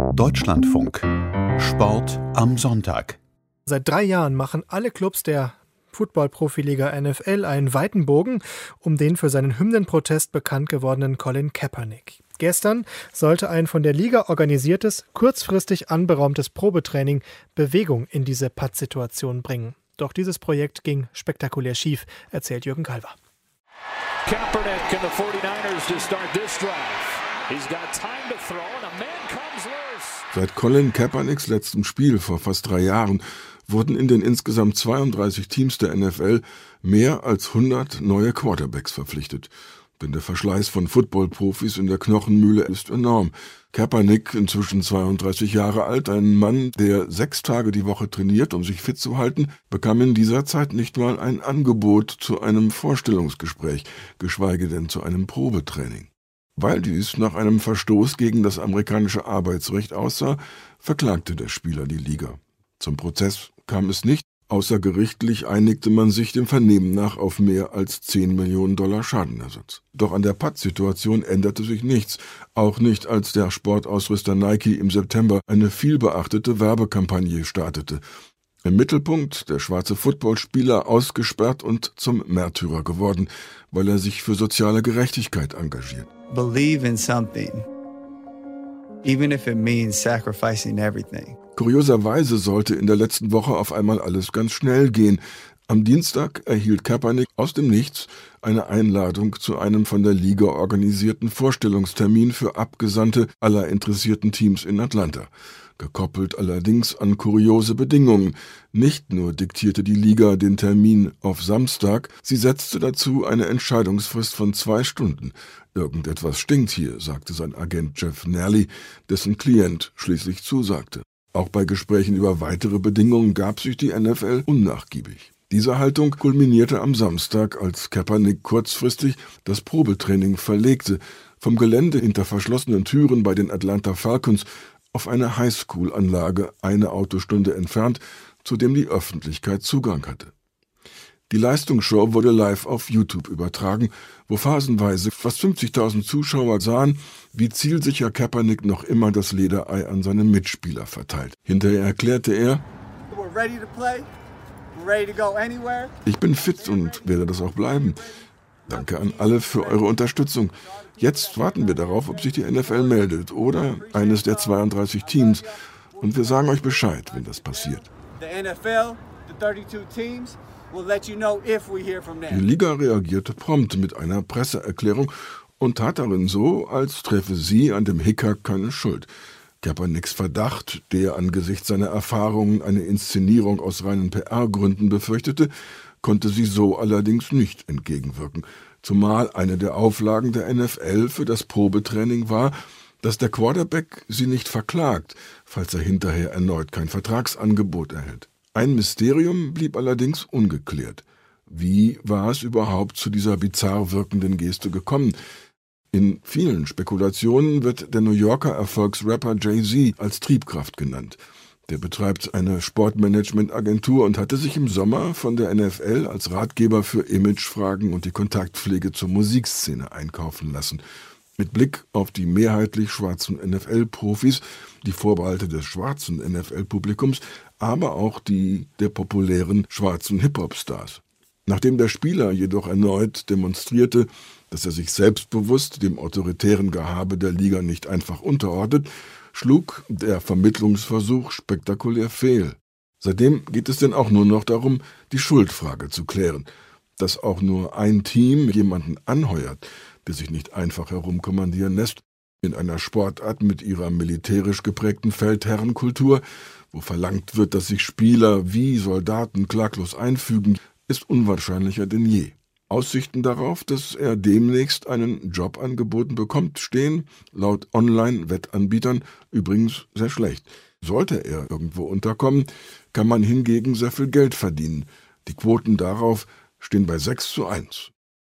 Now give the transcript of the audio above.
Deutschlandfunk. Sport am Sonntag. Seit 3 Jahren machen alle Clubs der Football-Profiliga NFL einen weiten Bogen um den für seinen Hymnenprotest bekannt gewordenen Colin Kaepernick. Gestern sollte ein von der Liga organisiertes, kurzfristig anberaumtes Probetraining Bewegung in diese Pattsituation bringen. Doch dieses Projekt ging spektakulär schief, erzählt Jürgen Kalver. Kaepernick and the 49ers to start this drive. He's got time to throw and a man comes loose. Seit Colin Kaepernicks letztem Spiel vor fast 3 Jahren wurden in den insgesamt 32 Teams der NFL mehr als 100 neue Quarterbacks verpflichtet. Denn der Verschleiß von Football-Profis in der Knochenmühle ist enorm. Kaepernick, inzwischen 32 Jahre alt, ein Mann, der 6 Tage die Woche trainiert, um sich fit zu halten, bekam in dieser Zeit nicht mal ein Angebot zu einem Vorstellungsgespräch, geschweige denn zu einem Probetraining. Weil dies nach einem Verstoß gegen das amerikanische Arbeitsrecht aussah, verklagte der Spieler die Liga. Zum Prozess kam es nicht. Außergerichtlich einigte man sich dem Vernehmen nach auf mehr als $10 Millionen Schadenersatz. Doch an der Pattsituation änderte sich nichts, auch nicht als der Sportausrüster Nike im September eine vielbeachtete Werbekampagne startete. Im Mittelpunkt der schwarze Footballspieler ausgesperrt und zum Märtyrer geworden, weil er sich für soziale Gerechtigkeit engagiert. Believe in something, even if it means sacrificing everything. Kurioserweise sollte in der letzten Woche auf einmal alles ganz schnell gehen. Am Dienstag erhielt Kaepernick aus dem Nichts eine Einladung zu einem von der Liga organisierten Vorstellungstermin für Abgesandte aller interessierten Teams in Atlanta. Gekoppelt allerdings an kuriose Bedingungen. Nicht nur diktierte die Liga den Termin auf Samstag, sie setzte dazu eine Entscheidungsfrist von 2 Stunden. Irgendetwas stinkt hier, sagte sein Agent Jeff Nally, dessen Klient schließlich zusagte. Auch bei Gesprächen über weitere Bedingungen gab sich die NFL unnachgiebig. Diese Haltung kulminierte am Samstag, als Kaepernick kurzfristig das Probetraining verlegte, vom Gelände hinter verschlossenen Türen bei den Atlanta Falcons auf eine Highschool-Anlage eine Autostunde entfernt, zu dem die Öffentlichkeit Zugang hatte. Die Leistungsshow wurde live auf YouTube übertragen, wo phasenweise fast 50.000 Zuschauer sahen, wie zielsicher Kaepernick noch immer das Lederei an seine Mitspieler verteilt. Hinterher erklärte er: Ich bin fit und werde das auch bleiben. Danke an alle für eure Unterstützung. Jetzt warten wir darauf, ob sich die NFL meldet oder eines der 32 Teams. Und wir sagen euch Bescheid, wenn das passiert. Die Liga reagierte prompt mit einer Presseerklärung und tat darin so, als treffe sie an dem Hickhack keine Schuld. Kaepernicks Verdacht, der angesichts seiner Erfahrungen eine Inszenierung aus reinen PR-Gründen befürchtete, konnte sie so allerdings nicht entgegenwirken. Zumal eine der Auflagen der NFL für das Probetraining war, dass der Quarterback sie nicht verklagt, falls er hinterher erneut kein Vertragsangebot erhält. Ein Mysterium blieb allerdings ungeklärt. Wie war es überhaupt zu dieser bizarr wirkenden Geste gekommen? In vielen Spekulationen wird der New Yorker Erfolgsrapper Jay-Z als Triebkraft genannt. Der betreibt eine Sportmanagement-Agentur und hatte sich im Sommer von der NFL als Ratgeber für Imagefragen und die Kontaktpflege zur Musikszene einkaufen lassen. Mit Blick auf die mehrheitlich schwarzen NFL-Profis, die Vorbehalte des schwarzen NFL-Publikums, aber auch die der populären schwarzen Hip-Hop-Stars. Nachdem der Spieler jedoch erneut demonstrierte, dass er sich selbstbewusst dem autoritären Gehabe der Liga nicht einfach unterordnet, schlug der Vermittlungsversuch spektakulär fehl. Seitdem geht es denn auch nur noch darum, die Schuldfrage zu klären. Dass auch nur ein Team jemanden anheuert, der sich nicht einfach herumkommandieren lässt, in einer Sportart mit ihrer militärisch geprägten Feldherrenkultur, wo verlangt wird, dass sich Spieler wie Soldaten klaglos einfügen, ist unwahrscheinlicher denn je. Aussichten darauf, dass er demnächst einen Job angeboten bekommt, stehen laut Online-Wettanbietern übrigens sehr schlecht. Sollte er irgendwo unterkommen, kann man hingegen sehr viel Geld verdienen. Die Quoten darauf stehen bei 6:1.